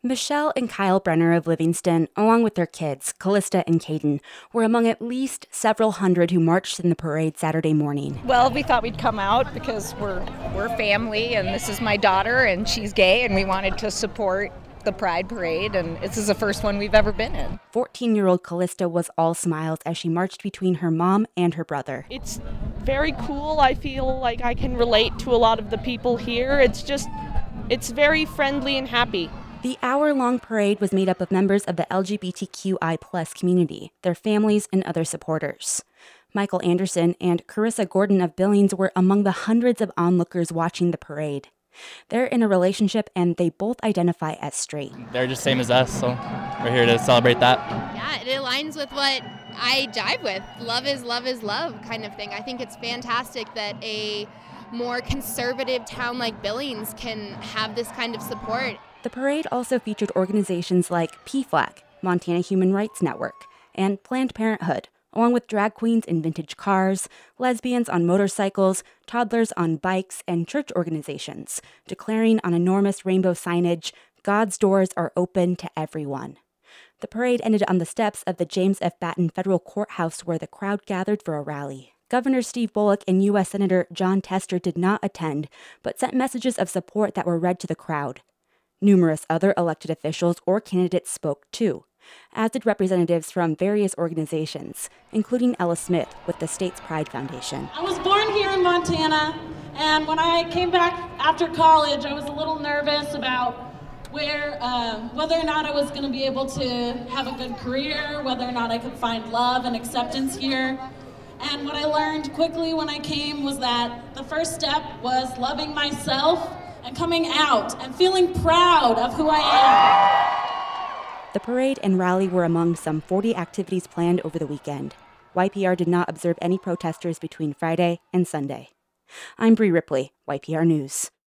Michelle and Kyle Brenner of Livingston, along with their kids, Callista and Caden, were among at least several hundred who marched in the parade Saturday morning. Well, we thought we'd come out because we're family, and this is my daughter, and she's gay, and we wanted to support the Pride Parade, and this is the first one we've ever been in. 14-year-old Callista was all smiles as she marched between her mom and her brother. It's very cool. I feel like I can relate to a lot of the people here. It's very friendly and happy. The hour-long parade was made up of members of the LGBTQI+ community, their families, and other supporters. Michael Anderson and Carissa Gordon of Billings were among the hundreds of onlookers watching the parade. They're in a relationship and they both identify as straight. They're just same as us, so we're here to celebrate that. Yeah, it aligns with what I jive with. Love is love kind of thing. I think it's fantastic that a more conservative town like Billings can have this kind of support. The parade also featured organizations like PFLAG, Montana Human Rights Network, and Planned Parenthood, along with drag queens in vintage cars, lesbians on motorcycles, toddlers on bikes, and church organizations, declaring on enormous rainbow signage, "God's doors are open to everyone." The parade ended on the steps of the James F. Batten Federal Courthouse where the crowd gathered for a rally. Governor Steve Bullock and U.S. Senator Jon Tester did not attend, but sent messages of support that were read to the crowd. Numerous other elected officials or candidates spoke too, as did representatives from various organizations, including Ella Smith with the state's Pride Foundation. I was born here in Montana, and when I came back after college, I was a little nervous about whether or not I was going to be able to have a good career, whether or not I could find love and acceptance here. And what I learned quickly when I came was that the first step was loving myself and coming out and feeling proud of who I am. The parade and rally were among some 40 activities planned over the weekend. YPR did not observe any protesters between Friday and Sunday. I'm Bree Ripley, YPR News.